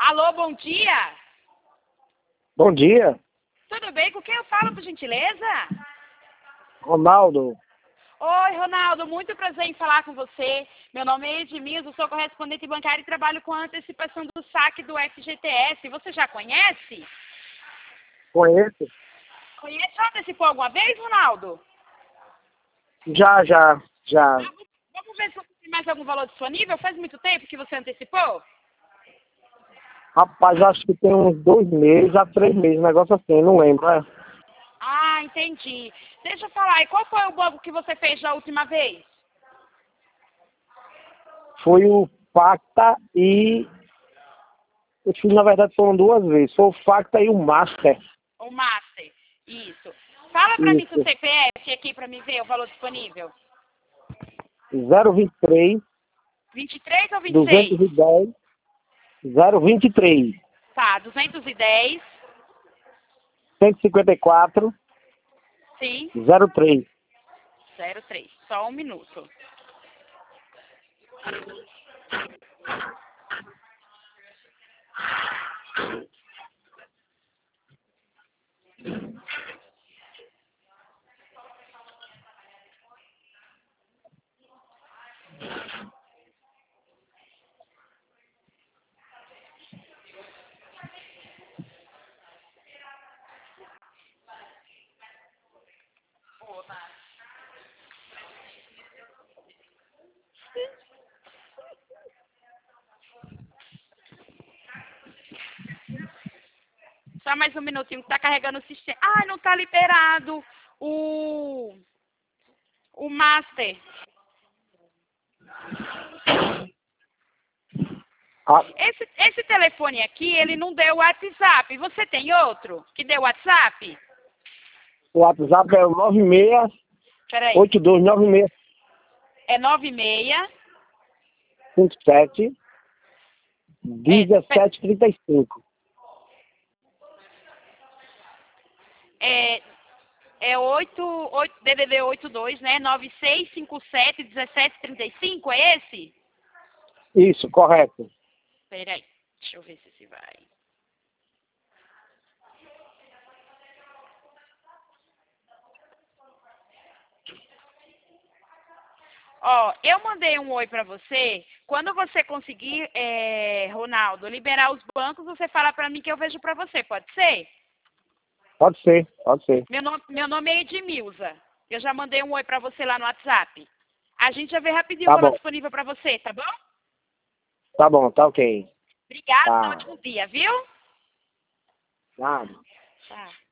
Alô, bom dia. Bom dia, Tudo bem? Com quem eu falo, por gentileza? Ronaldo. Oi, Ronaldo. Muito prazer em falar com você. Meu nome é Edmilson, sou correspondente bancário e trabalho com a antecipação do saque do FGTS. Você já conhece? Conheço? Conhece? Já antecipou alguma vez, Ronaldo? Já. Vamos ver se você tem mais algum valor disponível. Faz muito tempo que você antecipou? Rapaz, acho que tem uns 2 meses a 3 meses, um negócio assim, não lembro. Ah, entendi. Deixa eu falar. E qual foi o banco que você fez da última vez? Foi o Facta e... Eu fiz, na verdade, foram 2 vezes. Foi o Facta e o Master. O Master. Isso. Fala pra mim seu Isso. CPF aqui pra me ver o valor disponível. 023 23 ou 26? 210 023 Tá, 210. 154 Sim. 03. 03. Só um minuto. Só mais um minutinho que tá carregando o sistema. Ai, não tá liberado o Master. Ah, Esse telefone aqui, ele não deu WhatsApp. Você tem outro que deu WhatsApp? o WhatsApp é o 96 Peraí. 8296 É 96. 57 É, 1735. é, é 8 DDD 82, né? 9657 1735, é esse? Isso, correto. Peraí. Deixa eu ver se esse vai. Ó, eu mandei um oi pra você. Quando você conseguir, Ronaldo, liberar os bancos, você fala pra mim que eu vejo pra você, pode ser? Pode ser, pode ser. Meu nome é Edmilza. Eu já mandei um oi pra você lá no WhatsApp. A gente já vê rapidinho o Tá valor bom, disponível pra você, tá bom? tá ok. Obrigada, Tá. ótimo dia, viu? Nada. Tchau.